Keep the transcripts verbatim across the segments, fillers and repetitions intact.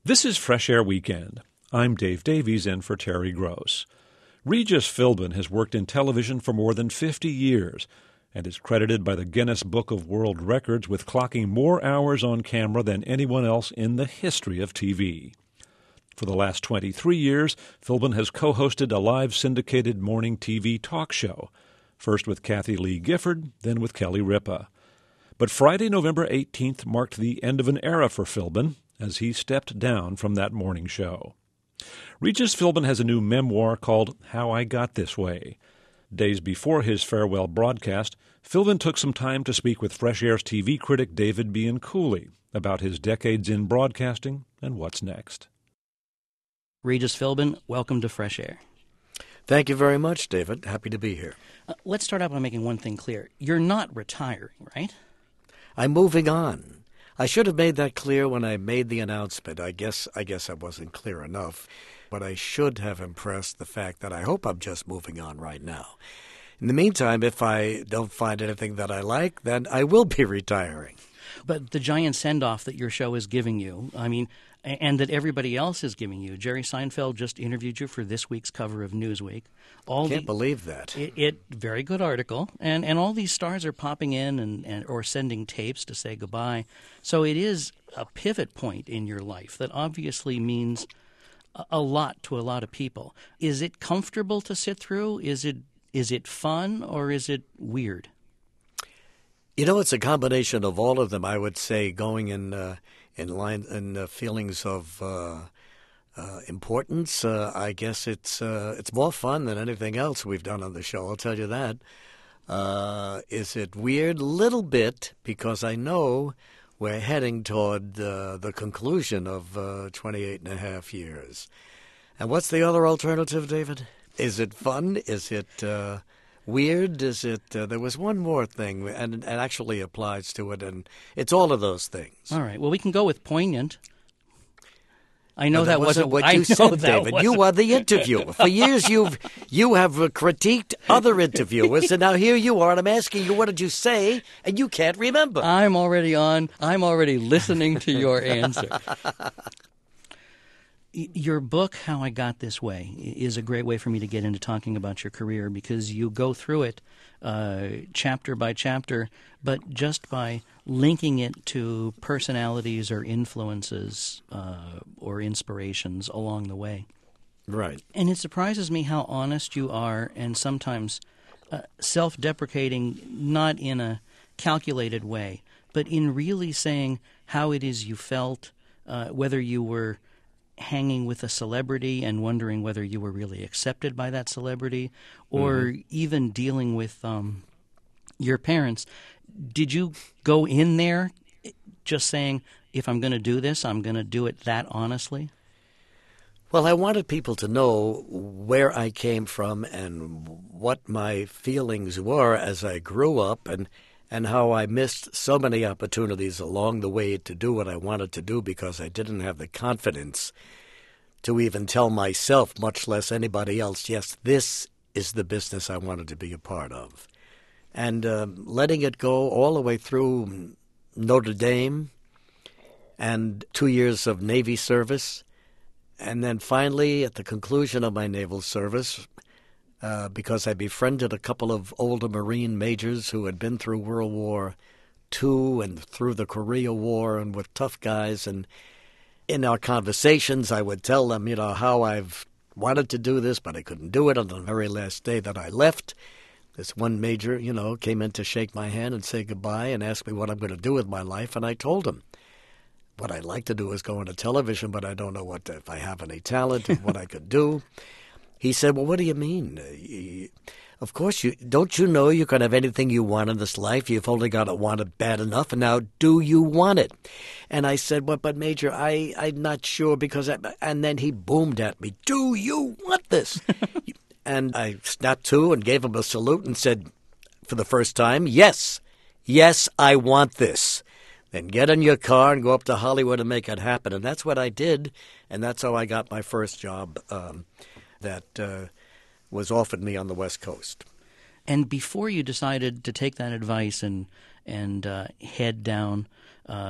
This is Fresh Air Weekend. I'm Dave Davies in for Terry Gross. Regis Philbin has worked in television for more than fifty years and is credited by the Guinness Book of World Records with clocking more hours on camera than anyone else in the history of T V. For the last twenty-three years, Philbin has co-hosted a live syndicated morning T V talk show, first with Kathie Lee Gifford, then with Kelly Ripa. But Friday, November eighteenth, marked the end of an era for Philbin as he stepped down from that morning show. Regis Philbin has a new memoir called How I Got This Way. Days before his farewell broadcast, Philbin took some time to speak with Fresh Air's T V critic David Bianculli about his decades in broadcasting and what's next. Regis Philbin, welcome to Fresh Air. Thank you very much, David. Happy to be here. Uh, let's start out by making one thing clear. You're not retiring, right? I'm moving on. I should have made that clear when I made the announcement. I guess I guess I wasn't clear enough. But I should have impressed the fact that I hope I'm just moving on right now. In the meantime, if I don't find anything that I like, then I will be retiring. But the giant send-off that your show is giving you, I mean, and that everybody else is giving you. Jerry Seinfeld just interviewed you for this week's cover of Newsweek. All Can't the, believe that. It, it very good article, and, and all these stars are popping in and, and or sending tapes to say goodbye. So it is a pivot point in your life that obviously means a, a lot to a lot of people. Is it comfortable to sit through? Is it is it fun, or is it weird? You know, it's a combination of all of them. I would say going in uh, in line in uh, feelings of uh, uh, importance. Uh, I guess it's uh, it's more fun than anything else we've done on the show. I'll tell you that. Uh, is it weird? A little bit, because I know we're heading toward uh, the conclusion of uh, twenty-eight and a half years. And what's the other alternative, David? Is it fun? Is it uh, weird? Is it? Uh, there was one more thing, and it actually applies to it, and it's all of those things. All right. Well, we can go with poignant. I know no, that, that wasn't what I you know said, that David. wasn't. You are the interviewer. For years, you've you have uh, critiqued other interviewers, and now here you are, and I'm asking you, what did you say? And you can't remember. I'm already on. I'm already listening to your answer. Your book, How I Got This Way, is a great way for me to get into talking about your career, because you go through it uh, chapter by chapter, but just by linking it to personalities or influences uh, or inspirations along the way. Right. And it surprises me how honest you are, and sometimes uh, self-deprecating, not in a calculated way, but in really saying how it is you felt, uh, whether you were hanging with a celebrity and wondering whether you were really accepted by that celebrity, or mm-hmm. even dealing with um, your parents. Did you go in there just saying, if I'm going to do this, I'm going to do it that honestly? Well, I wanted people to know where I came from and what my feelings were as I grew up, and and how I missed so many opportunities along the way to do what I wanted to do because I didn't have the confidence to even tell myself, much less anybody else, yes, this is the business I wanted to be a part of. And um, letting it go all the way through Notre Dame and two years of Navy service, and then finally at the conclusion of my naval service, Uh, because I befriended a couple of older Marine majors who had been through World War Two and through the Korea War and were tough guys. And in our conversations, I would tell them, you know, how I've wanted to do this, but I couldn't do it on the very last day that I left. This one major, you know, came in to shake my hand and say goodbye and ask me what I'm going to do with my life. And I told him, what I'd like to do is go into television, but I don't know what to, if I have any talent and what I could do. He said, well, what do you mean? Uh, of course, you don't you know you can have anything you want in this life? You've only got to want it bad enough. And now, do you want it? And I said, well, but Major, I, I'm not sure because I, and then he boomed at me, do you want this? And I snapped to and gave him a salute and said, for the first time, yes, yes, I want this. Then get in your car and go up to Hollywood and make it happen. And that's what I did. And that's how I got my first job um that uh, was offered me on the West Coast. And before you decided to take that advice and and uh, head down uh,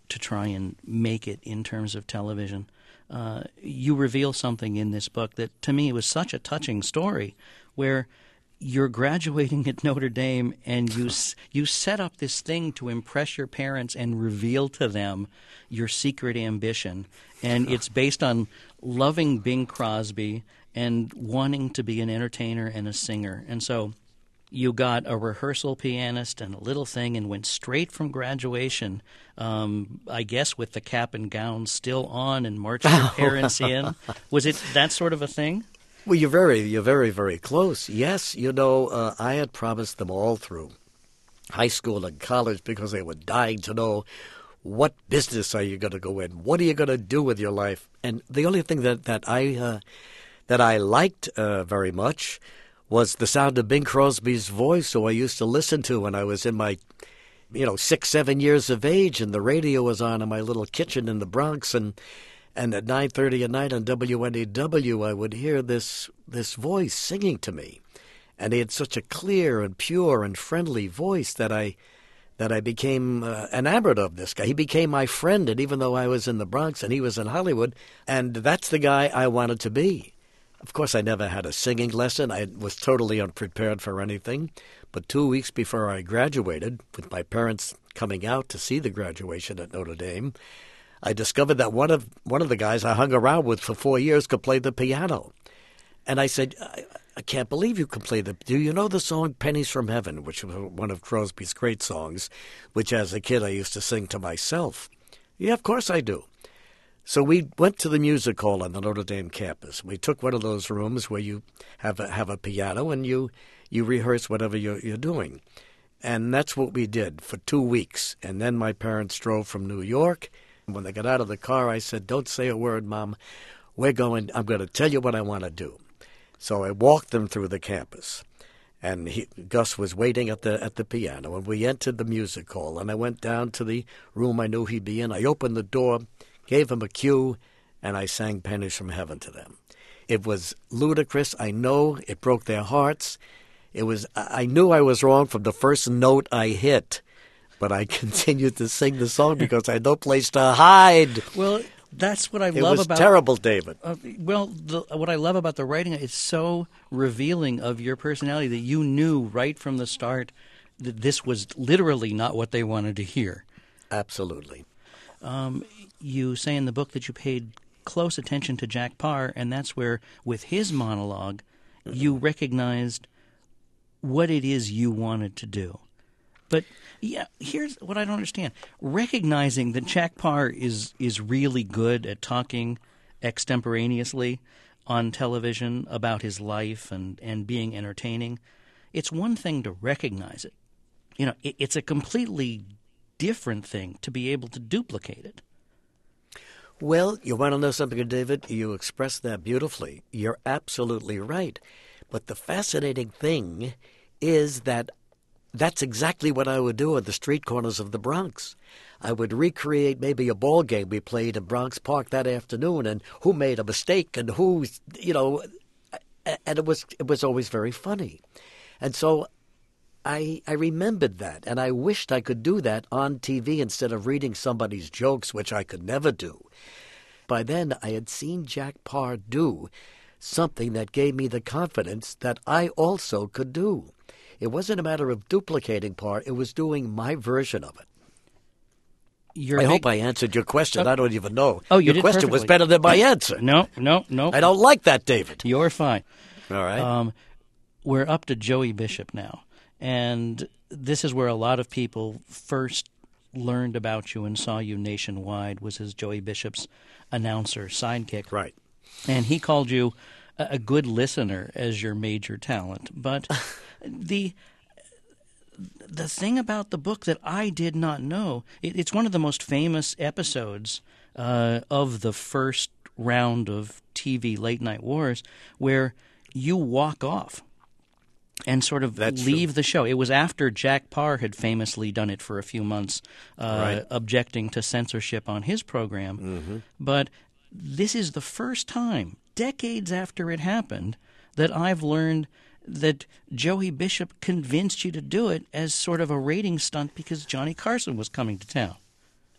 to try and make it in terms of television. Uh, you reveal something in this book that, to me, was such a touching story, where you're graduating at Notre Dame and you you set up this thing to impress your parents and reveal to them your secret ambition. And it's based on loving Bing Crosby and wanting to be an entertainer and a singer. And so you got a rehearsal pianist and a little thing and went straight from graduation, um, I guess with the cap and gown still on, and marched your parents in. Was it that sort of a thing? Well, you're very, you're very, very close. Yes, you know, uh, I had promised them all through high school and college because they were dying to know, what business are you going to go in? What are you going to do with your life? And the only thing that that I uh, that I liked uh, very much was the sound of Bing Crosby's voice, who I used to listen to when I was in my, you know, six, seven years of age, and the radio was on in my little kitchen in the Bronx, and. And at nine thirty at night on W N E W, I would hear this this voice singing to me. And he had such a clear and pure and friendly voice that I that I became uh, enamored of this guy. He became my friend, and even though I was in the Bronx and he was in Hollywood, and that's the guy I wanted to be. Of course, I never had a singing lesson. I was totally unprepared for anything. But two weeks before I graduated, with my parents coming out to see the graduation at Notre Dame, I discovered that one of one of the guys I hung around with for four years could play the piano. And I said, I, I can't believe you can play the... Do you know the song Pennies from Heaven, which was one of Crosby's great songs, which as a kid I used to sing to myself? Yeah, of course I do. So we went to the music hall on the Notre Dame campus. We took one of those rooms where you have a, have a piano and you, you rehearse whatever you're, you're doing. And that's what we did for two weeks. And then my parents drove from New York. When they got out of the car, I said, don't say a word, Mom. We're going, I'm going to tell you what I want to do. So I walked them through the campus. And he, Gus was waiting at the at the piano. And we entered the music hall. And I went down to the room I knew he'd be in. I opened the door, gave him a cue, and I sang Pennies from Heaven to them. It was ludicrous. I know it broke their hearts. It was. I knew I was wrong from the first note I hit. But I continued to sing the song because I had no place to hide. Well, that's what I it love was about... terrible, David. Uh, well, the, what I love about the writing, it's so revealing of your personality that you knew right from the start that this was literally not what they wanted to hear. Absolutely. Um, you say in the book that you paid close attention to Jack Paar, and that's where, with his monologue, you recognized what it is you wanted to do. But yeah, here's what I don't understand. Recognizing that Jack Paar is is really good at talking extemporaneously on television about his life and, and being entertaining, it's one thing to recognize it. You know, it, it's a completely different thing to be able to duplicate it. Well, you want to know something, David? You expressed that beautifully. You're absolutely right. But the fascinating thing is that that's exactly what I would do at the street corners of the Bronx. I would recreate maybe a ball game we played in Bronx Park that afternoon, and who made a mistake and who, you know, and it was it was always very funny. And so I I remembered that, and I wished I could do that on T V instead of reading somebody's jokes, which I could never do. By then, I had seen Jack Paar do something that gave me the confidence that I also could do. It wasn't a matter of duplicating Paar. It was doing my version of it. You're I big... hope I answered your question. Oh. I don't even know. Oh, you your did question perfectly. was better than my answer. No, no, no. I don't like that, David. You're fine. All right. Um, we're up to Joey Bishop now. And this is where a lot of people first learned about you and saw you nationwide, was as Joey Bishop's announcer sidekick. Right. And he called you a good listener as your major talent. But the the thing about the book that I did not know, it, it's one of the most famous episodes uh, of the first round of T V late night wars, where you walk off and sort of That's leave true. the show. It was after Jack Paar had famously done it for a few months, uh, Right. objecting to censorship on his program. Mm-hmm. But this is the first time, decades after it happened, that I've learned that Joey Bishop convinced you to do it as sort of a rating stunt because Johnny Carson was coming to town.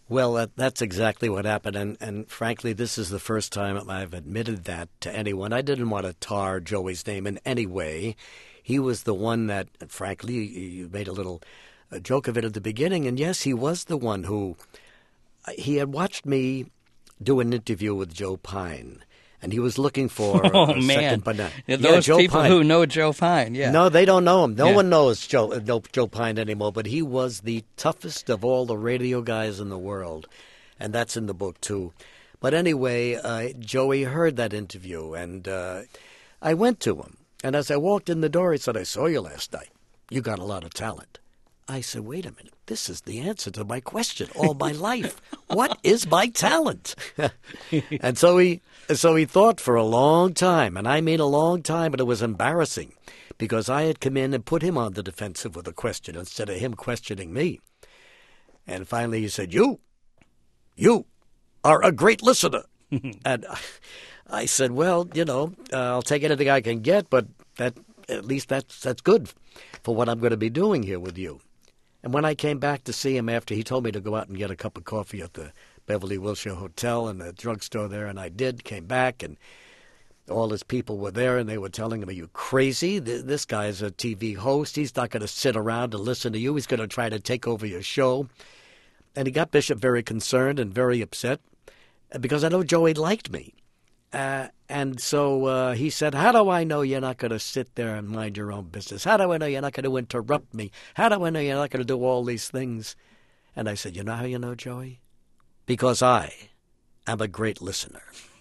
Well, that, that's exactly what happened, and, and frankly, this is the first time I've admitted that to anyone. I didn't want to tar Joey's name in any way. He was the one that, frankly, you made a little a joke of it at the beginning, and yes, he was the one who, he had watched me do an interview with Joe Pine, and he was looking for oh, a man. second banana. Those yeah, Joe people Pine. who know Joe Pine, yeah. No, they don't know him. No yeah. one knows Joe, no, Joe Pine anymore, but he was the toughest of all the radio guys in the world, and that's in the book, too. But anyway, uh, Joey heard that interview, and uh, I went to him, and as I walked in the door, he said, I saw you last night. You got a lot of talent. I said, wait a minute. This is the answer to my question all my life. What is my talent? And so he so he thought for a long time, and I mean a long time, and it was embarrassing because I had come in and put him on the defensive with a question instead of him questioning me. And finally he said, you, you are a great listener. And I said, well, you know, uh, I'll take anything I can get, but that at least that's that's good for what I'm going to be doing here with you. And when I came back to see him after, he told me to go out and get a cup of coffee at the Beverly Wilshire Hotel and the drugstore there, and I did, came back, and all his people were there, and they were telling him, are you crazy? This guy's a T V host. He's not going to sit around and listen to you. He's going to try to take over your show. And he got Bishop very concerned and very upset because I know Joey liked me. Uh, and so uh, he said, how do I know you're not going to sit there and mind your own business? How do I know you're not going to interrupt me? How do I know you're not going to do all these things? And I said, you know how you know, Joey? Because I am a great listener.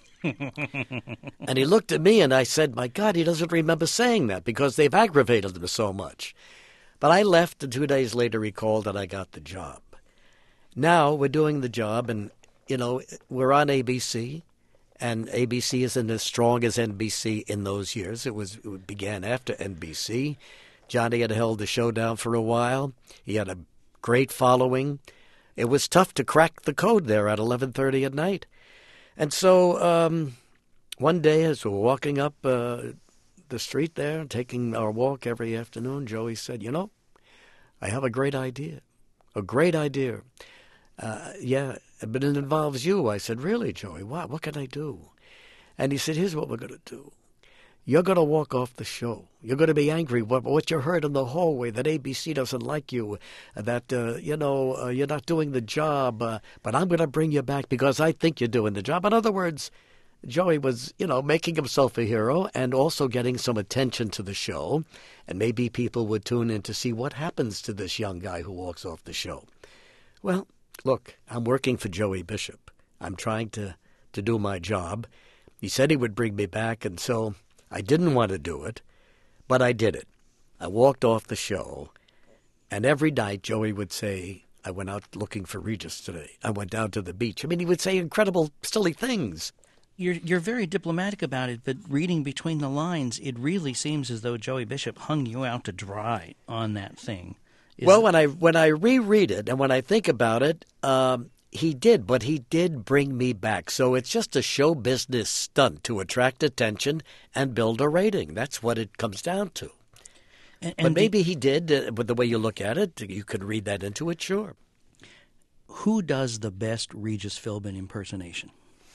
And he looked at me and I said, my God, he doesn't remember saying that because they've aggravated him so much. But I left, and two days later he called and I got the job. Now we're doing the job, and, you know, we're on A B C. And A B C isn't as strong as N B C in those years. It was it began after N B C. Johnny had held the show down for a while. He had a great following. It was tough to crack the code there at eleven thirty at night. And so um, one day as we were walking up uh, the street there, taking our walk every afternoon, Joey said, you know, I have a great idea, a great idea. Uh, yeah, but it involves you. I said, really, Joey? What? What can I do? And he said, here's what we're going to do. You're going to walk off the show. You're going to be angry what, what you heard in the hallway, that A B C doesn't like you, that, uh, you know, uh, you're not doing the job, uh, but I'm going to bring you back because I think you're doing the job. In other words, Joey was, you know, making himself a hero and also getting some attention to the show, and maybe people would tune in to see what happens to this young guy who walks off the show. Well, look, I'm working for Joey Bishop. I'm trying to, to do my job. He said he would bring me back, and so I didn't want to do it, but I did it. I walked off the show, and every night Joey would say, I went out looking for Regis today. I went down to the beach. I mean, he would say incredible, silly things. You're you're very diplomatic about it, but reading between the lines, it really seems as though Joey Bishop hung you out to dry on that thing. Is well, when I when I reread it and when I think about it, um, he did, but he did bring me back. So it's just a show business stunt to attract attention and build a rating. That's what it comes down to. And, but and maybe the, he did, uh, but the way you look at it, you could read that into it, sure. Who does the best Regis Philbin impersonation?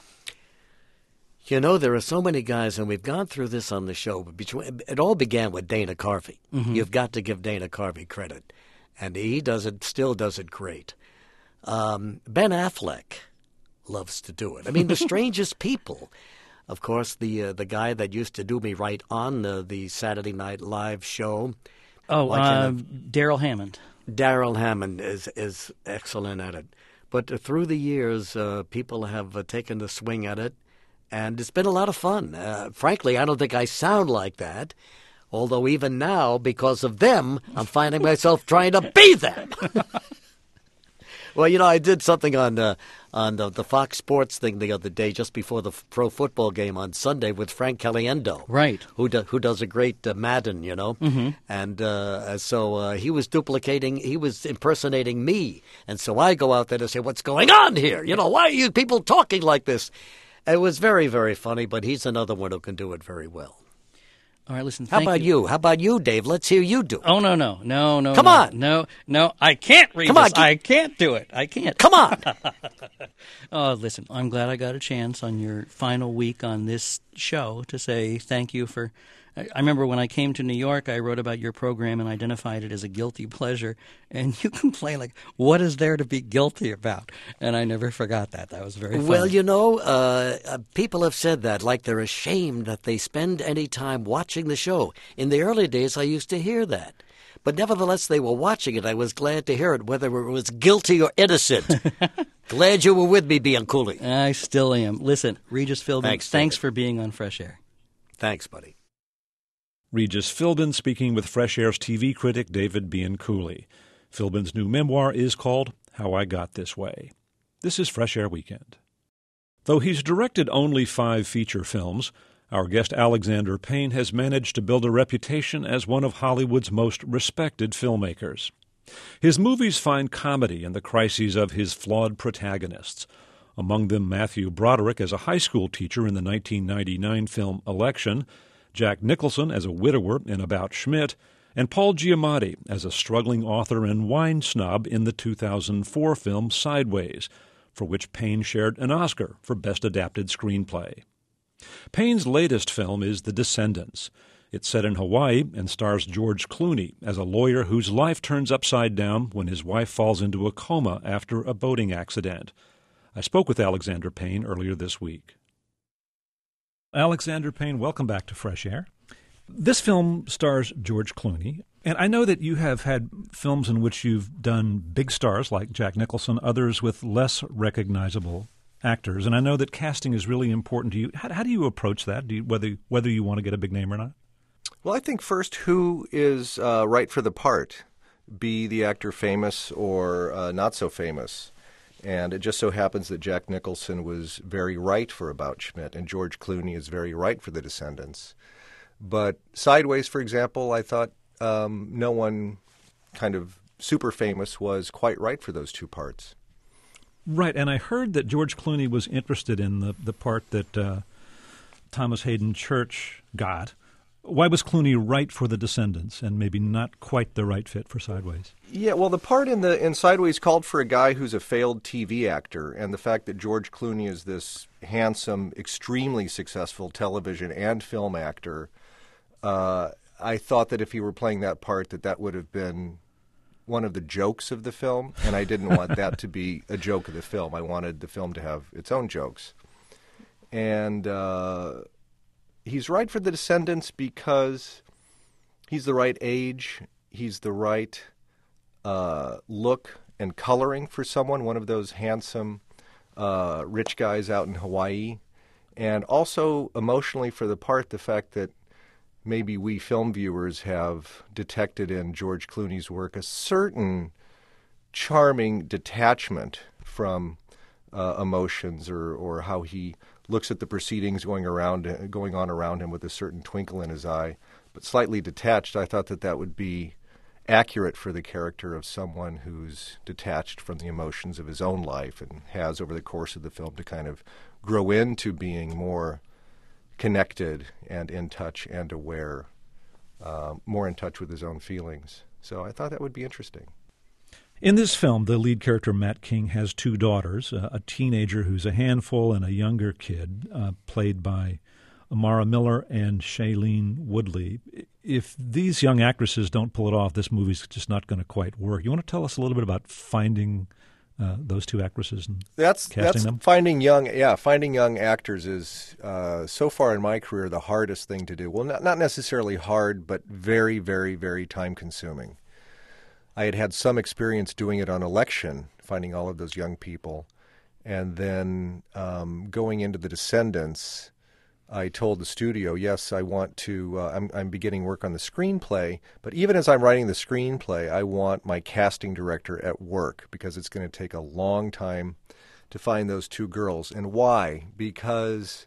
You know, there are so many guys, and we've gone through this on the show, but between, it all began with Dana Carvey. Mm-hmm. You've got to give Dana Carvey credit. And he does it, still does it great. Um, Ben Affleck loves to do it. I mean, the strangest people. Of course, the uh, the guy that used to do me right on the, the Saturday Night Live show. Oh, uh, Daryl Hammond. Daryl Hammond is, is excellent at it. But uh, through the years, uh, people have uh, taken the swing at it, and it's been a lot of fun. Uh, frankly, I don't think I sound like that. Although even now, because of them, I'm finding myself trying to be them. Well, you know, I did something on uh, on the, the Fox Sports thing the other day, just before the pro football game on Sunday, with Frank Caliendo, right? Who do, who does a great uh, Madden, you know, mm-hmm. and uh, so uh, he was duplicating, he was impersonating me, and so I go out there to say, "What's going on here? You know, why are you people talking like this?" It was very, very funny, but he's another one who can do it very well. All right, listen, How thank about you. How about you, Dave? Let's hear you do it. Oh, no, no, no, no. Come no, on. No, no, I can't, Regis. Come on, get- I can't do it. I can't. Come on. Oh, listen, I'm glad I got a chance on your final week on this show to say thank you for... I I remember when I came to New York, I wrote about your program and identified it as a guilty pleasure, and you complain like, what is there to be guilty about? And I never forgot that. That was very funny. Well, you know, uh, uh, people have said that, like they're ashamed that they spend any time watching the show. In the early days, I used to hear that. But nevertheless, they were watching it. I was glad to hear it, whether it was guilty or innocent. Glad you were with me, Bianculli. I still am. Listen, Regis Philbin, Thanks, thanks David. for being on Fresh Air. Thanks, buddy. Regis Philbin speaking with Fresh Air's T V critic David Bianculli. Philbin's new memoir is called How I Got This Way. This is Fresh Air Weekend. Though he's directed only five feature films, our guest Alexander Payne has managed to build a reputation as one of Hollywood's most respected filmmakers. His movies find comedy in the crises of his flawed protagonists, among them Matthew Broderick as a high school teacher in the nineteen ninety-nine film Election, Jack Nicholson as a widower in About Schmidt, and Paul Giamatti as a struggling author and wine snob in the two thousand four film Sideways, for which Payne shared an Oscar for Best Adapted Screenplay. Payne's latest film is The Descendants. It's set in Hawaii and stars George Clooney as a lawyer whose life turns upside down when his wife falls into a coma after a boating accident. I spoke with Alexander Payne earlier this week. Alexander Payne, welcome back to Fresh Air. This film stars George Clooney, and I know that you have had films in which you've done big stars like Jack Nicholson, others with less recognizable actors, and I know that casting is really important to you. How, how do you approach that, do you, whether whether you want to get a big name or not? Well, I think first, who is uh, right for the part, be the actor famous or uh, not so famous. And it just so happens that Jack Nicholson was very right for About Schmidt, and George Clooney is very right for The Descendants. But Sideways, for example, I thought um, no one kind of super famous was quite right for those two parts. Right, and I heard that George Clooney was interested in the, the part that uh, Thomas Hayden Church got. Why was Clooney right for The Descendants and maybe not quite the right fit for Sideways? Yeah, well, the part in the in Sideways called for a guy who's a failed T V actor, and the fact that George Clooney is this handsome, extremely successful television and film actor, uh, I thought that if he were playing that part, that that would have been one of the jokes of the film, and I didn't want that to be a joke of the film. I wanted the film to have its own jokes. And uh, he's right for The Descendants because he's the right age, he's the right uh, look and coloring for someone, one of those handsome uh, rich guys out in Hawaii, and also emotionally for the part, the fact that maybe we film viewers have detected in George Clooney's work a certain charming detachment from uh, emotions or, or how he looks at the proceedings going around, going on around him with a certain twinkle in his eye, but slightly detached. I thought that that would be accurate for the character of someone who's detached from the emotions of his own life and has over the course of the film to kind of grow into being more connected and in touch and aware, uh, more in touch with his own feelings. So I thought that would be interesting. In this film, the lead character, Matt King, has two daughters, uh, a teenager who's a handful and a younger kid, uh, played by Amara Miller and Shailene Woodley. If these young actresses don't pull it off, this movie's just not going to quite work. You want to tell us a little bit about finding uh, those two actresses and that's, casting that's them? Finding young, yeah, finding young actors is, uh, so far in my career, the hardest thing to do. Well, not, not necessarily hard, but very, very, very time-consuming. I had had some experience doing it on Election, finding all of those young people. And then um, going into The Descendants, I told the studio, yes, I want to, uh, I'm, I'm beginning work on the screenplay, but even as I'm writing the screenplay, I want my casting director at work because it's going to take a long time to find those two girls. And why? Because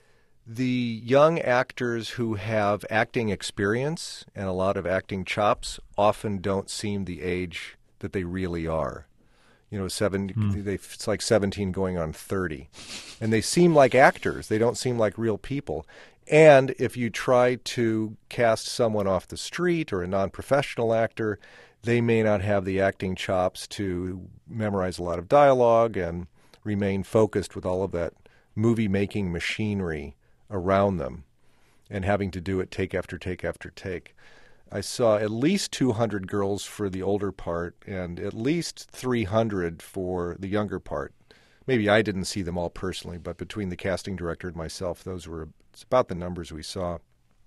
the young actors who have acting experience and a lot of acting chops often don't seem the age that they really are. You know, seven, mm. they, it's like seventeen going on thirty. And they seem like actors. They don't seem like real people. And if you try to cast someone off the street or a non-professional actor, they may not have the acting chops to memorize a lot of dialogue and remain focused with all of that movie-making machinery around them and having to do it take after take after take. I saw at least two hundred girls for the older part and at least three hundred for the younger part. Maybe I didn't see them all personally, but between the casting director and myself, those were it's about the numbers we saw.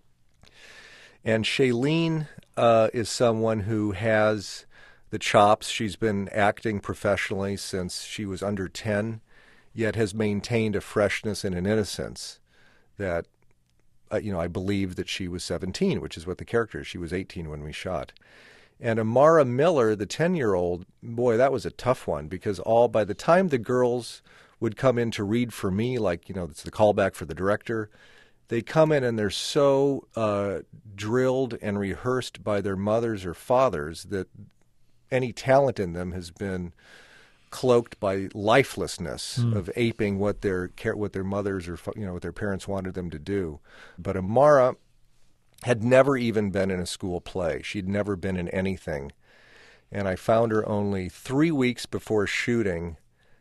And Shailene uh, is someone who has the chops. She's been acting professionally since she was under ten, yet has maintained a freshness and an innocence that, uh, you know, I believe that she was seventeen, which is what the character is. She was eighteen when we shot. And Amara Miller, the ten-year-old, boy, that was a tough one because all by the time the girls would come in to read for me, like, you know, it's the callback for the director, they come in and they're so uh, drilled and rehearsed by their mothers or fathers that any talent in them has been cloaked by lifelessness mm. of aping what their what their mothers or you know what their parents wanted them to do. But Amara had never even been in a school play. She'd never been in anything, and I found her only three weeks before shooting.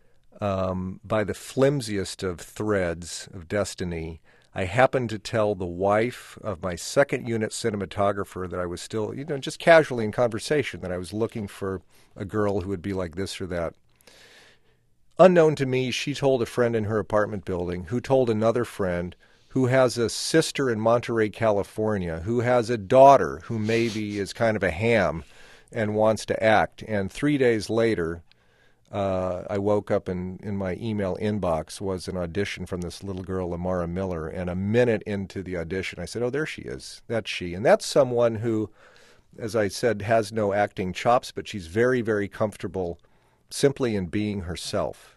Um, by the flimsiest of threads of destiny, I happened to tell the wife of my second unit cinematographer that I was still, you know, just casually in conversation, that I was looking for a girl who would be like this or that. Unknown to me, she told a friend in her apartment building, who told another friend, who has a sister in Monterey, California, who has a daughter who maybe is kind of a ham and wants to act. And three days later, Uh, I woke up and in my email inbox was an audition from this little girl, Amara Miller, and a minute into the audition, I said, oh, there she is. That's she. And that's someone who, as I said, has no acting chops, but she's very, very comfortable simply in being herself.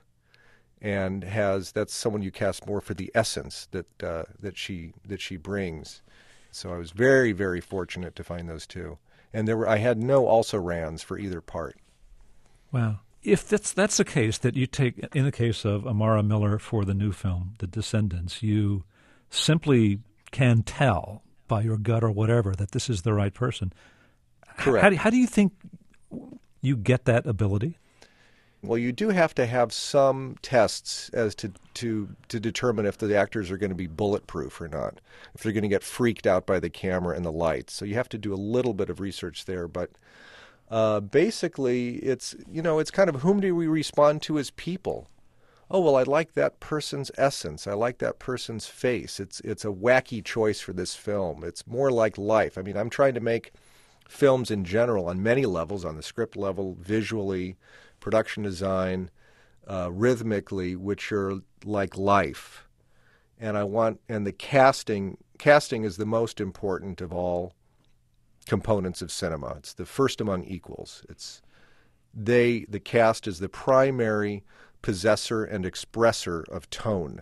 And has that's someone you cast more for the essence that uh, that she that she brings. So I was very, very fortunate to find those two. And there were I had no also-rans for either part. Wow. If that's that's the case, that you take, in the case of Amara Miller for the new film, The Descendants, you simply can tell by your gut or whatever that this is the right person. Correct. How do, how do you think you get that ability? Well, you do have to have some tests as to, to, to determine if the actors are going to be bulletproof or not, if they're going to get freaked out by the camera and the lights. So you have to do a little bit of research there, but Uh, basically, it's, you know, it's kind of whom do we respond to as people? Oh, well, I like that person's essence. I like that person's face. It's it's a wacky choice for this film. It's more like life. I mean, I'm trying to make films in general on many levels, on the script level, visually, production design, uh, rhythmically, which are like life. And I want, and the casting, casting is the most important of all components of cinema. It's the first among equals. It's they the cast is the primary possessor and expresser of tone.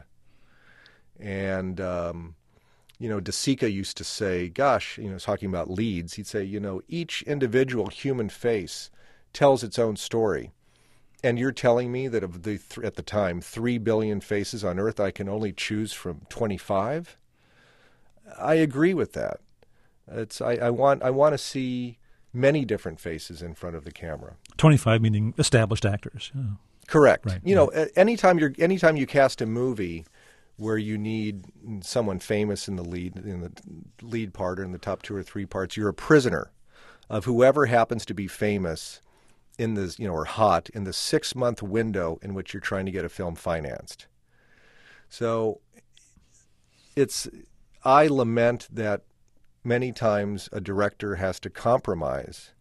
And um, you know, De Sica used to say, gosh, you know, talking about leads, he'd say, you know, each individual human face tells its own story. And you're telling me that of the th- at the time three billion faces on Earth, I can only choose from twenty-five? I agree with that. It's I, I want I want to see many different faces in front of the camera. twenty-five meaning established actors. Yeah. Correct. Right, you right. know, anytime you're anytime you cast a movie where you need someone famous in the lead in the lead part or in the top two or three parts, you're a prisoner of whoever happens to be famous in this, you know, or hot in the six month window in which you're trying to get a film financed. So it's I lament that many times a director has to compromise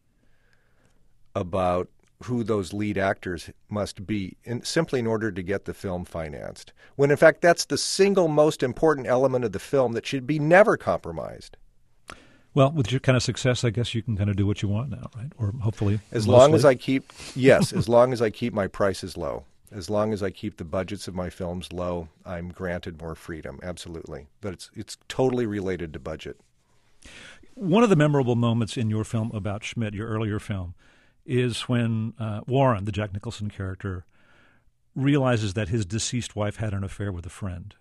about who those lead actors must be in, simply in order to get the film financed, when in fact that's the single most important element of the film that should be never compromised. Well, with your kind of success, I guess you can kind of do what you want now, right? Or hopefully As mostly. long as I keep, yes, as long as I keep my prices low. As long as I keep the budgets of my films low, I'm granted more freedom, absolutely. But it's it's totally related to budget. One of the memorable moments in your film about Schmidt, your earlier film, is when uh, Warren, the Jack Nicholson character, realizes that his deceased wife had an affair with a friend.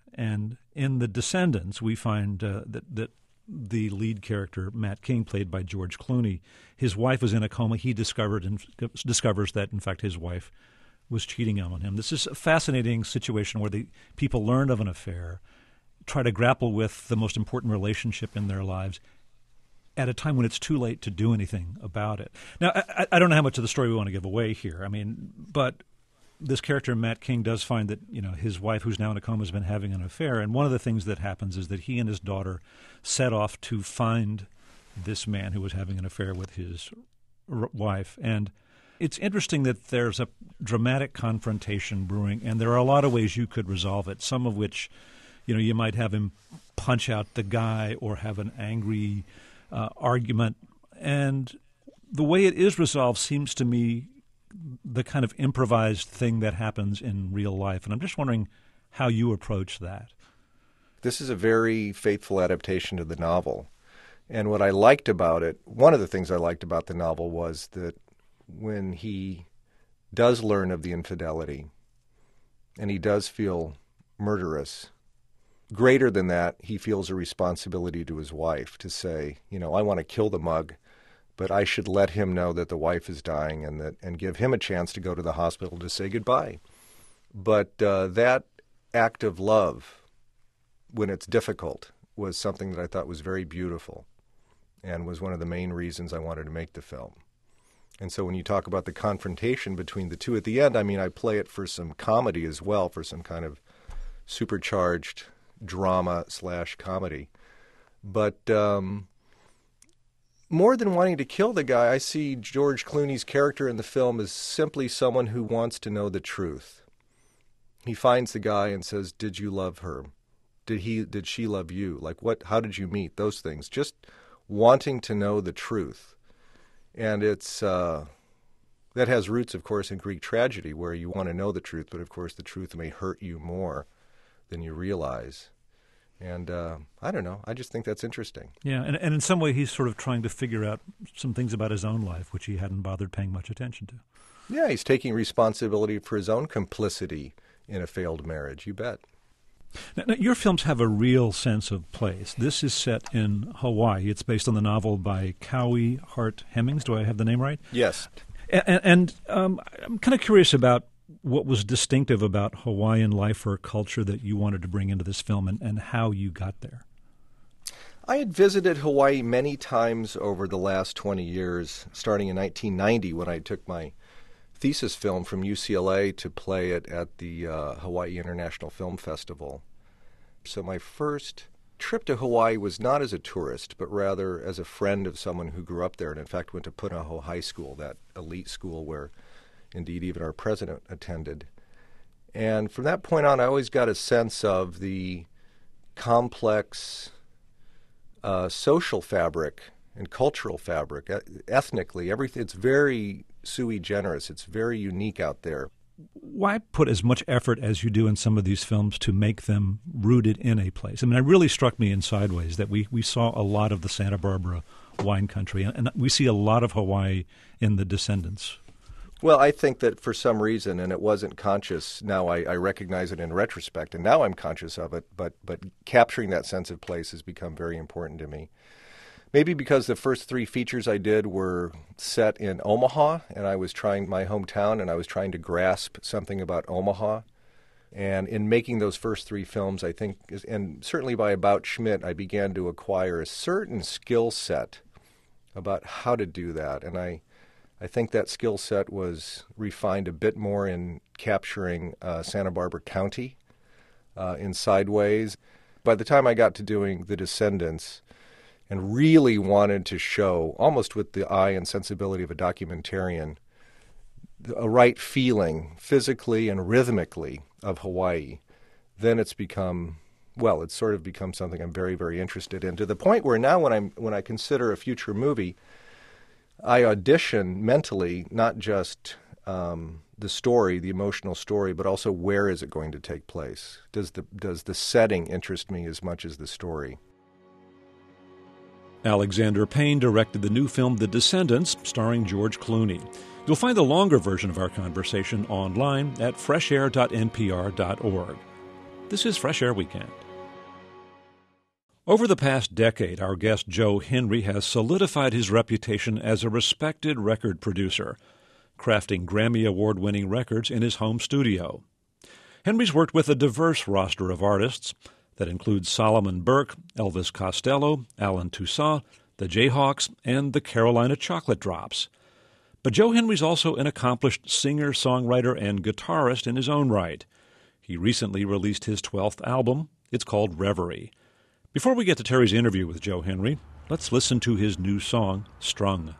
And in The Descendants, we find uh, that, that the lead character, Matt King, played by George Clooney, his wife was in a coma. He discovered and discovers that, in fact, his wife was cheating on him. This is a fascinating situation where the people learn of an affair, try to grapple with the most important relationship in their lives at a time when it's too late to do anything about it. Now, I, I don't know how much of the story we want to give away here. I mean, but this character, Matt King, does find that, you know, his wife, who's now in a coma, has been having an affair. And one of the things that happens is that he and his daughter set off to find this man who was having an affair with his r- wife. And it's interesting that there's a dramatic confrontation brewing, and there are a lot of ways you could resolve it, some of which, you know, you might have him punch out the guy or have an angry uh, argument. And the way it is resolved seems to me the kind of improvised thing that happens in real life. And I'm just wondering how you approach that. This is a very faithful adaptation to the novel. And what I liked about it, one of the things I liked about the novel was that when he does learn of the infidelity and he does feel murderous, greater than that, he feels a responsibility to his wife to say, you know, I want to kill the mug, but I should let him know that the wife is dying and that and give him a chance to go to the hospital to say goodbye. But uh, that act of love, when it's difficult, was something that I thought was very beautiful and was one of the main reasons I wanted to make the film. And so when you talk about the confrontation between the two at the end, I mean, I play it for some comedy as well, for some kind of supercharged drama slash comedy. But um, more than wanting to kill the guy, I see George Clooney's character in the film as simply someone who wants to know the truth. He finds the guy and says, did you love her? Did he? Did she love you? Like, what? How did you meet? Those things. Just wanting to know the truth. And it's uh, that has roots, of course, in Greek tragedy, where you want to know the truth, but of course the truth may hurt you more than you realize. And uh, I don't know. I just think that's interesting. Yeah, and, and in some way he's sort of trying to figure out some things about his own life, which he hadn't bothered paying much attention to. Yeah, he's taking responsibility for his own complicity in a failed marriage. You bet. Now, now, your films have a real sense of place. This is set in Hawaii. It's based on the novel by Cowie Hart Hemmings. Do I have the name right? Yes. And, and um, I'm kind of curious about what was distinctive about Hawaiian life or culture that you wanted to bring into this film and, and how you got there. I had visited Hawaii many times over the last twenty years, starting in nineteen ninety when I took my thesis film from U C L A to play it at the uh, Hawaii International Film Festival. So my first trip to Hawaii was not as a tourist, but rather as a friend of someone who grew up there and in fact went to Punahou High School, that elite school where indeed even our president attended. And from that point on, I always got a sense of the complex uh, social fabric and cultural fabric, ethnically. Everything, it's very sui generis. It's very unique out there. Why put as much effort as you do in some of these films to make them rooted in a place? I mean, it really struck me in Sideways that we, we saw a lot of the Santa Barbara wine country, and, and we see a lot of Hawaii in The Descendants. Well, I think that for some reason, and it wasn't conscious, now I, I recognize it in retrospect, and now I'm conscious of it, but but capturing that sense of place has become very important to me. Maybe because the first three features I did were set in Omaha, and I was trying, my hometown, and I was trying to grasp something about Omaha. And in making those first three films, I think, and certainly by About Schmidt, I began to acquire a certain skill set about how to do that. And I, I think that skill set was refined a bit more in capturing uh, Santa Barbara County uh, in Sideways. By the time I got to doing The Descendants, and really wanted to show, almost with the eye and sensibility of a documentarian, a right feeling physically and rhythmically of Hawaii, then it's become, well, it's sort of become something I'm very, very interested in, to the point where now when I'm when I consider a future movie, I audition mentally not just um, the story, the emotional story, but also where is it going to take place? Does the does the setting interest me as much as the story? Alexander Payne directed the new film The Descendants, starring George Clooney. You'll find the longer version of our conversation online at fresh air dot n p r dot org. This is Fresh Air Weekend. Over the past decade, our guest Joe Henry has solidified his reputation as a respected record producer, crafting Grammy Award-winning records in his home studio. Henry's worked with a diverse roster of artists that includes Solomon Burke, Elvis Costello, Alan Toussaint, the Jayhawks, and the Carolina Chocolate Drops. But Joe Henry's also an accomplished singer, songwriter, and guitarist in his own right. He recently released his twelfth album. It's called Reverie. Before we get to Terry's interview with Joe Henry, let's listen to his new song, Strung.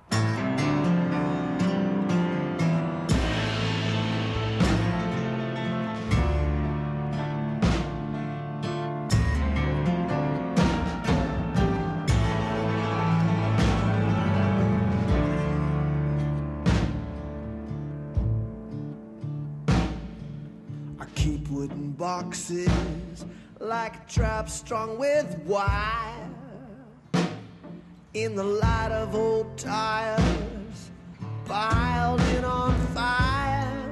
I keep wooden boxes like a trap strung with wire in the light of old tires piled in on fire,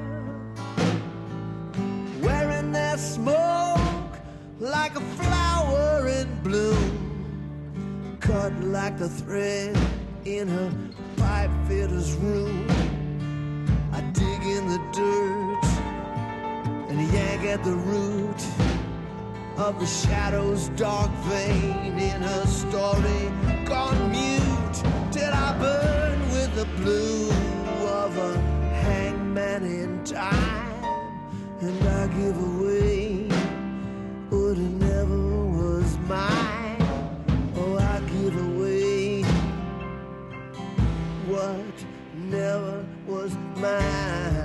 wearing their smoke like a flower in bloom, cut like a thread in a pipe fitter's room. I dig in the dirt and yank at the root of the shadow's dark vein in a story gone mute, till I burn with the blue of a hangman in time, and I give away what never was mine. Oh, I give away what never was mine.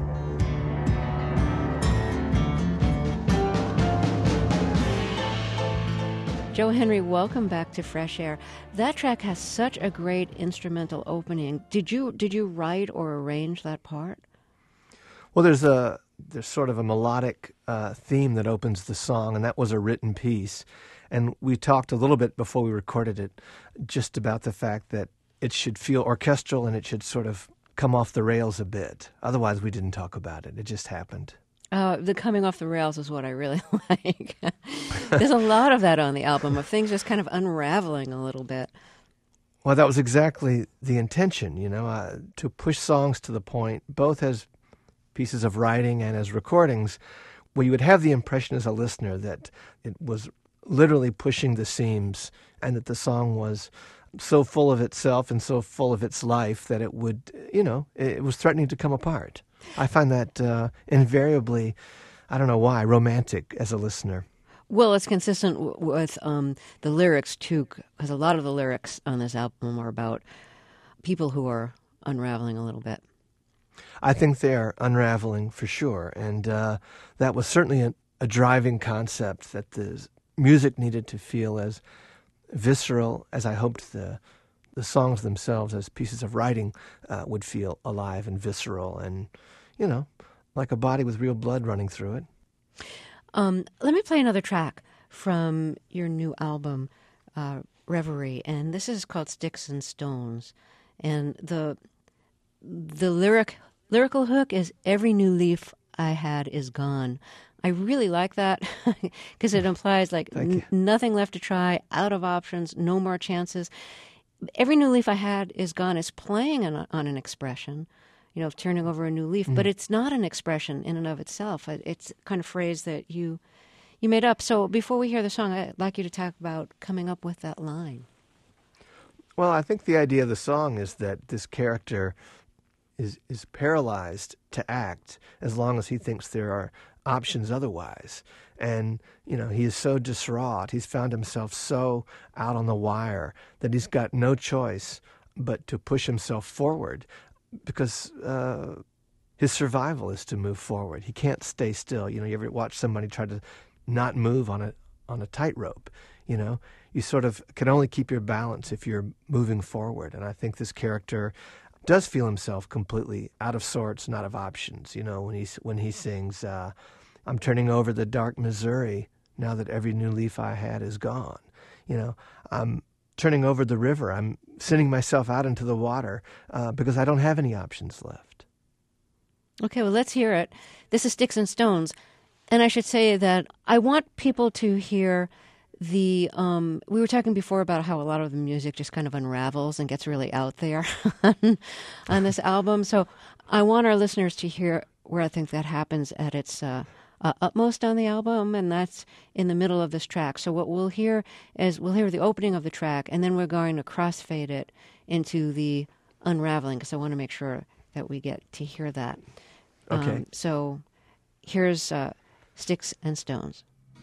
Joe Henry, welcome back to Fresh Air. That track has such a great instrumental opening. Did you did you write or arrange that part? Well, there's a there's sort of a melodic uh, theme that opens the song, and that was a written piece. And we talked a little bit before we recorded it just about the fact that it should feel orchestral and it should sort of come off the rails a bit. Otherwise, we didn't talk about it. It just happened. Uh, the coming off the rails is what I really like. There's a lot of that on the album, of things just kind of unraveling a little bit. Well, that was exactly the intention, you know, uh, to push songs to the point, both as pieces of writing and as recordings, where you would have the impression as a listener that it was literally pushing the seams and that the song was so full of itself and so full of its life that it would, you know, it was threatening to come apart. I find that uh, invariably, I don't know why, romantic as a listener. Well, it's consistent w- with um, the lyrics, too, because a lot of the lyrics on this album are about people who are unraveling a little bit. I think they're unraveling for sure, and uh, that was certainly a, a driving concept, that the music needed to feel as visceral as I hoped the the songs themselves as pieces of writing uh, would feel alive and visceral and, you know, like a body with real blood running through it. Um, let me play another track from your new album, uh, Reverie, and this is called Sticks and Stones. And the the lyric lyrical hook is, every new leaf I had is gone. I really like that because it implies like n- nothing left to try, out of options, no more chances. Every new leaf I had is gone is playing on, on an expression, you know, of turning over a new leaf, mm. but it's not an expression in and of itself. It's kind of phrase that you you made up. So before we hear the song, I'd like you to talk about coming up with that line. Well, I think the idea of the song is that this character is is paralyzed to act as long as he thinks there are options otherwise. And, you know, he is so distraught. He's found himself so out on the wire that he's got no choice but to push himself forward because uh, his survival is to move forward. He can't stay still. You know, you ever watch somebody try to not move on a on a tightrope? You know, you sort of can only keep your balance if you're moving forward. And I think this character does feel himself completely out of sorts, not of options. You know, when he when he sings, uh, "I'm turning over the dark Missouri now that every new leaf I had is gone." You know, I'm turning over the river. I'm sending myself out into the water uh, because I don't have any options left. Okay, well, let's hear it. This is Sticks and Stones. And I should say that I want people to hear the, um, we were talking before about how a lot of the music just kind of unravels and gets really out there on, on this album. So I want our listeners to hear where I think that happens at its uh, uh, utmost on the album, and that's in the middle of this track. So what we'll hear is we'll hear the opening of the track, and then we're going to crossfade it into the unraveling, because I want to make sure that we get to hear that. Okay. Um, so here's uh, Sticks and Stones.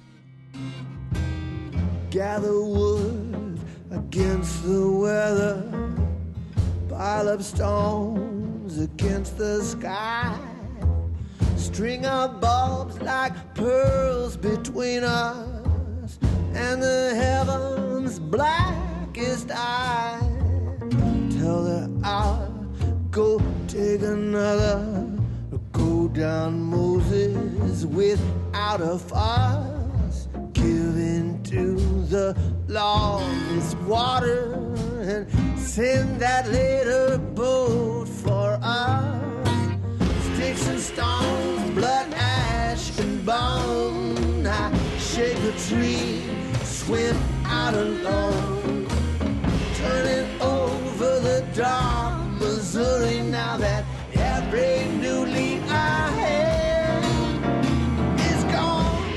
Gather wood against the weather, pile up stones against the sky, string up bulbs like pearls between us and the heavens' blackest eye. Tell her I'll go take another, go down Moses without a fuss, give in to the law of this water and send that later boat for us. Sticks and stones, blood, ash, and bone. I shake a tree, swim out alone, turning over the dark Missouri. Now that every new leaf I had is gone.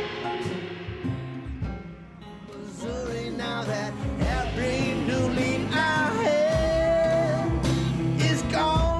Missouri, now that every new leaf I had is gone.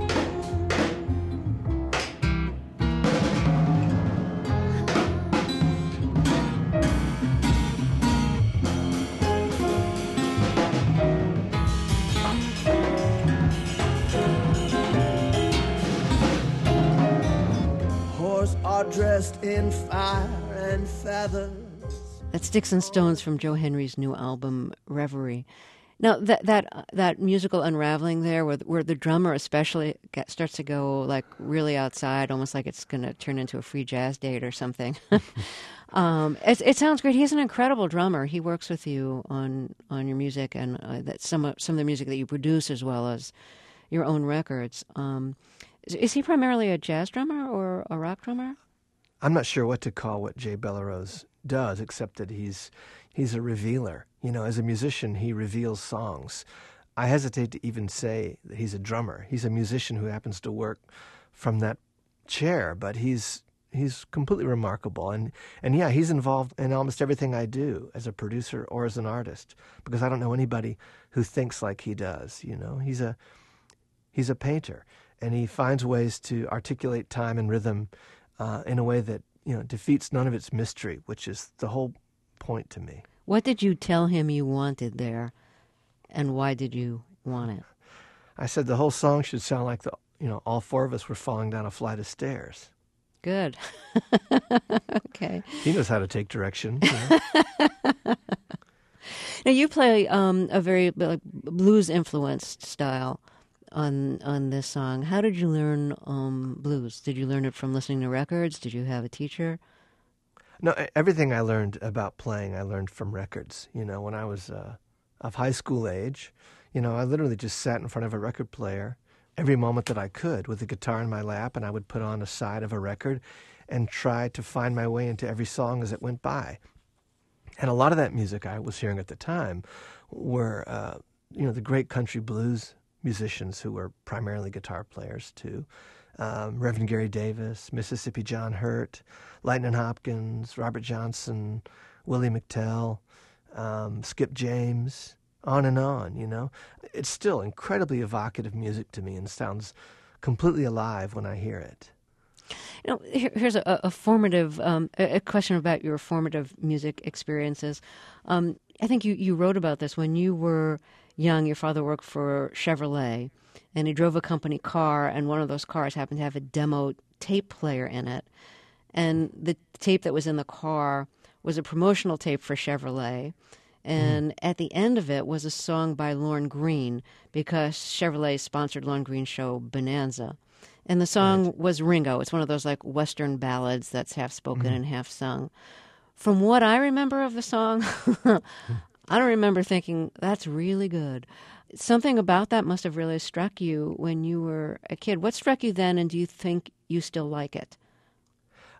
Horse are dressed in fire and feathers. That's Sticks and Stones from Joe Henry's new album, Reverie. Now, that that that musical unraveling there, where, where the drummer especially get, starts to go like really outside, almost like it's going to turn into a free jazz date or something. um, it, it sounds great. He's an incredible drummer. He works with you on on your music, and uh, that some of, some of the music that you produce, as well as your own records. Um, is, is he primarily a jazz drummer or a rock drummer? I'm not sure what to call what Jay Bellerose does, except that he's he's a revealer. You know, as a musician, he reveals songs. I hesitate to even say that he's a drummer. He's a musician who happens to work from that chair, but he's he's completely remarkable. And, and yeah, he's involved in almost everything I do as a producer or as an artist, because I don't know anybody who thinks like he does. You know, he's a he's a painter, and he finds ways to articulate time and rhythm uh, in a way that, you know, defeats none of its mystery, which is the whole point to me. What did you tell him you wanted there, and why did you want it? I said the whole song should sound like the you know all four of us were falling down a flight of stairs. Good. Okay. He knows how to take direction. You know? Now you play um, a very like, blues-influenced style on on this song. How did you learn um, blues? Did you learn it from listening to records? Did you have a teacher? No, everything I learned about playing, I learned from records. You know, when I was uh, of high school age, you know, I literally just sat in front of a record player every moment that I could with a guitar in my lap, and I would put on a side of a record and try to find my way into every song as it went by. And a lot of that music I was hearing at the time were, uh, you know, the great country blues musicians who were primarily guitar players too. Um, Reverend Gary Davis, Mississippi John Hurt, Lightnin' Hopkins, Robert Johnson, Willie McTell, um, Skip James, on and on, you know. It's still incredibly evocative music to me and sounds completely alive when I hear it. You know, here, here's a, a formative, um, a question about your formative music experiences. Um, I think you, you wrote about this when you were young. Your father worked for Chevrolet, and he drove a company car, and one of those cars happened to have a demo tape player in it. And the tape that was in the car was a promotional tape for Chevrolet. And mm. at the end of it was a song by Lorne Greene, because Chevrolet sponsored Lorne Greene's show Bonanza. And the song right. was Ringo. It's one of those like Western ballads that's half spoken mm. and half sung. From what I remember of the song, I don't remember thinking, that's really good. Something about that must have really struck you when you were a kid. What struck you then, and do you think you still like it?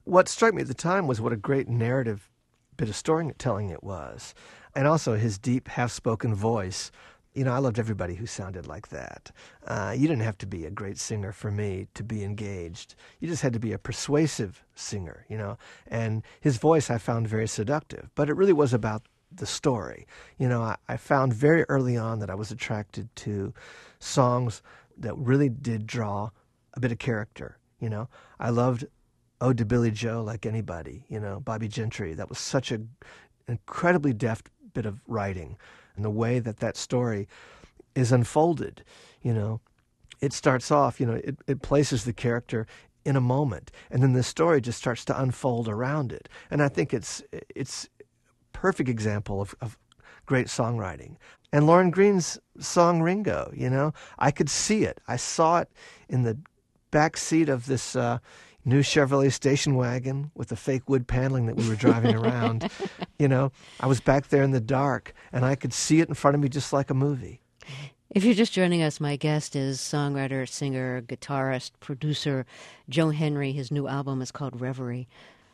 what struck me at the time was what a great narrative bit of storytelling it was. And also his deep, half-spoken voice. You know, I loved everybody who sounded like that. Uh, you didn't have to be a great singer for me to be engaged. You just had to be a persuasive singer, you know. And his voice I found very seductive. But it really was about the story. You know, I, I found very early on that I was attracted to songs that really did draw a bit of character, you know. I loved Ode to Billy Joe like anybody, you know, Bobby Gentry. That was such an incredibly deft bit of writing. And the way that that story is unfolded, you know, it starts off, you know, it, it places the character in a moment, and then the story just starts to unfold around it. And I think it's it's a perfect example of, of great songwriting. And Lauren Green's song Ringo, you know, I could see it. I saw it in the back seat of this uh, new Chevrolet station wagon with the fake wood paneling that we were driving around. You know, I was back there in the dark, and I could see it in front of me just like a movie. If you're just joining us, my guest is songwriter, singer, guitarist, producer Joe Henry. His new album is called Reverie.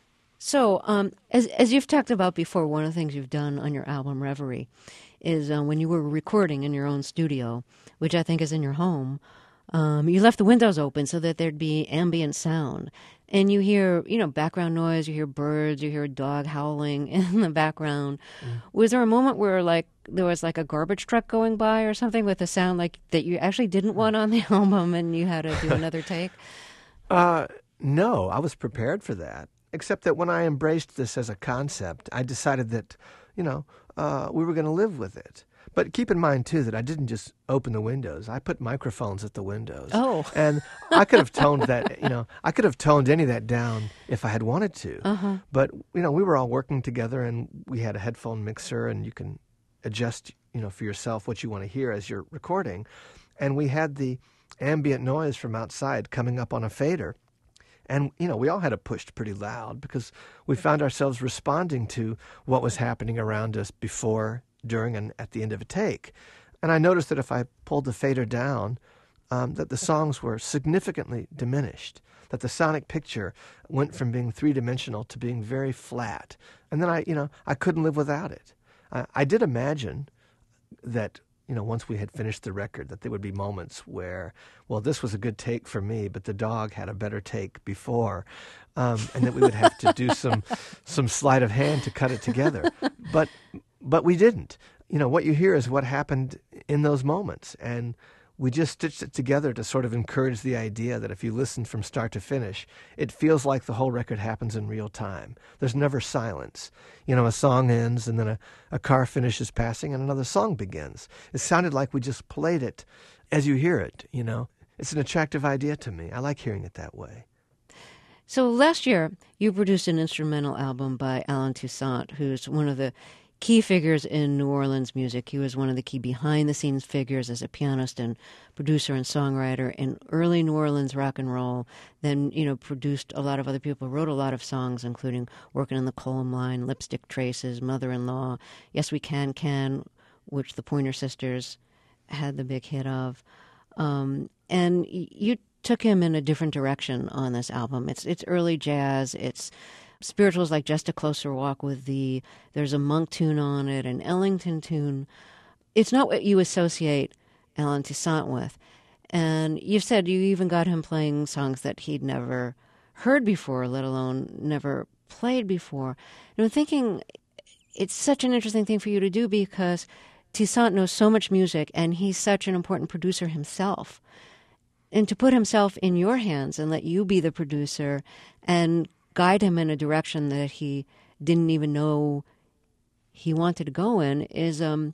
So, um, as as you've talked about before, one of the things you've done on your album Reverie is uh, when you were recording in your own studio, which I think is in your home, Um, you left the windows open so that there'd be ambient sound. And you hear, you know, background noise, you hear birds, you hear a dog howling in the background. Mm. Was there a moment where, like, there was, like, a garbage truck going by or something with a sound like that you actually didn't want on the album and you had to do another take? Uh, no, I was prepared for that. Except that when I embraced this as a concept, I decided that, you know, uh, we were going to live with it. But keep in mind, too, that I didn't just open the windows. I put microphones at the windows. Oh. And I could have toned that, you know, I could have toned any of that down if I had wanted to. Uh-huh. But, you know, we were all working together, and we had a headphone mixer, and you can adjust, you know, for yourself what you want to hear as you're recording. And we had the ambient noise from outside coming up on a fader. And, you know, we all had it pushed pretty loud because we found ourselves responding to what was happening around us before, during, and at the end of a take. And I noticed that if I pulled the fader down, um, that the songs were significantly diminished, that the sonic picture went from being three-dimensional to being very flat. And then I, you know, I couldn't live without it. I, I did imagine that, you know, once we had finished the record, that there would be moments where, well, this was a good take for me, but the dog had a better take before, um, and that we would have to do some some sleight of hand to cut it together. But But we didn't. You know, what you hear is what happened in those moments. And we just stitched it together to sort of encourage the idea that if you listen from start to finish, it feels like the whole record happens in real time. There's never silence. You know, a song ends and then a, a car finishes passing and another song begins. It sounded like we just played it as you hear it, you know. It's an attractive idea to me. I like hearing it that way. So last year, you produced an instrumental album by Allen Toussaint, who's one of the key figures in New Orleans music. He was one of the key behind-the-scenes figures as a pianist and producer and songwriter in early New Orleans rock and roll. Then, you know, produced a lot of other people, wrote a lot of songs, including Working in the Coal Mine, Lipstick Traces, Mother-in-Law, Yes We Can Can, which the Pointer Sisters had the big hit of. Um, and you took him in a different direction on this album. It's it's early jazz. It's spirituals like Just a Closer Walk with Thee. There's a Monk tune on it, an Ellington tune. It's not what you associate Allen Toussaint with. And you've said you even got him playing songs that he'd never heard before, let alone never played before. And I'm thinking it's such an interesting thing for you to do because Toussaint knows so much music and he's such an important producer himself. And to put himself in your hands and let you be the producer and guide him in a direction that he didn't even know he wanted to go in is, um,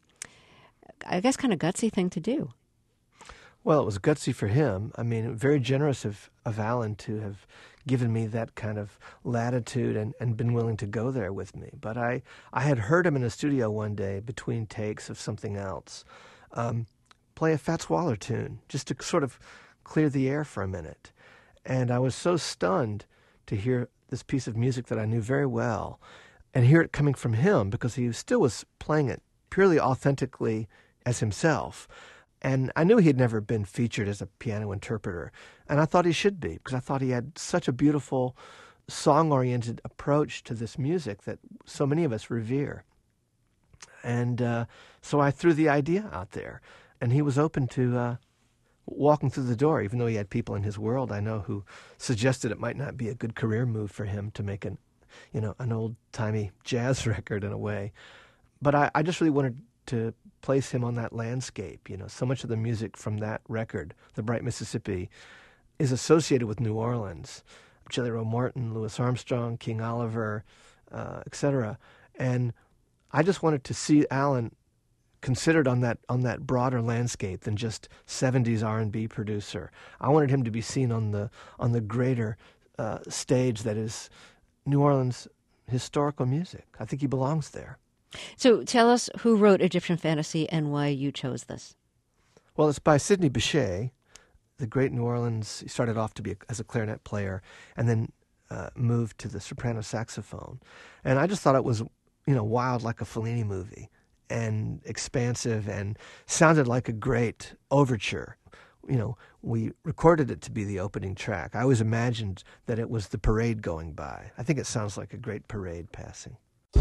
I guess, kind of gutsy thing to do. Well, it was gutsy for him. I mean, very generous of, of Allen to have given me that kind of latitude and, and been willing to go there with me. But I, I had heard him in a studio one day between takes of something else, um, play a Fats Waller tune just to sort of clear the air for a minute. And I was so stunned to hear this piece of music that I knew very well and hear it coming from him because he still was playing it purely authentically as himself. And I knew he had never been featured as a piano interpreter. And I thought he should be because I thought he had such a beautiful song-oriented approach to this music that so many of us revere. And uh, so I threw the idea out there, and he was open to uh, walking through the door, even though he had people in his world, I know, who suggested it might not be a good career move for him to make an, you know, an old-timey jazz record in a way. But I, I just really wanted to place him on that landscape. You know, so much of the music from that record, The Bright Mississippi, is associated with New Orleans. Jelly Roll Morton, Louis Armstrong, King Oliver, uh, et cetera. And I just wanted to see Alan considered on that on that broader landscape than just seventies R and B producer. I wanted him to be seen on the on the greater uh, stage that is New Orleans historical music. I think he belongs there. So tell us who wrote Egyptian Fantasy and why you chose this. Well, it's by Sidney Bechet, the great New Orleans. He started off to be a, as a clarinet player and then uh, moved to the soprano saxophone. And I just thought it was, you know, wild like a Fellini movie and expansive and sounded like a great overture. You know, we recorded it to be the opening track. I always imagined that it was the parade going by. I think it sounds like a great parade passing.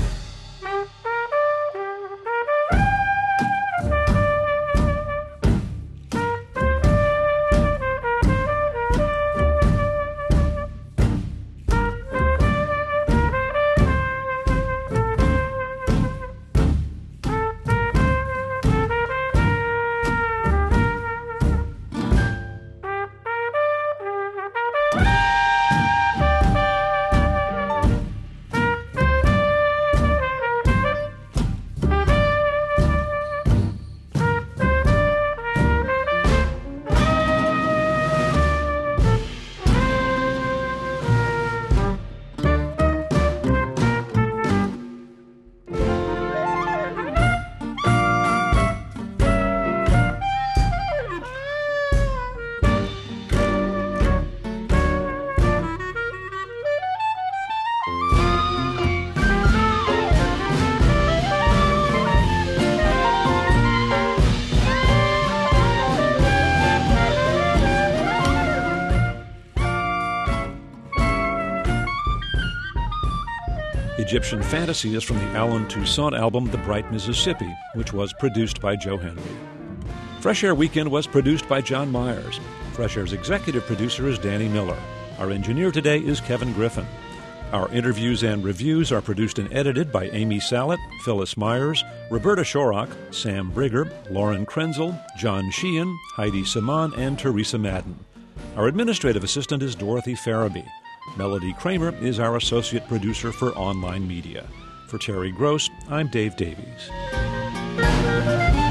Egyptian Fantasy is from the Allen Toussaint album The Bright Mississippi, which was produced by Joe Henry. Fresh Air Weekend was produced by John Myers. Fresh Air's executive producer is Danny Miller. Our engineer today is Kevin Griffin. Our interviews and reviews are produced and edited by Amy Sallett, Phyllis Myers, Roberta Shorrock, Sam Brigger, Lauren Krenzel, John Sheehan, Heidi Saman, and Teresa Madden. Our administrative assistant is Dorothy Farabee. Melody Kramer is our associate producer for online media. For Terry Gross, I'm Dave Davies.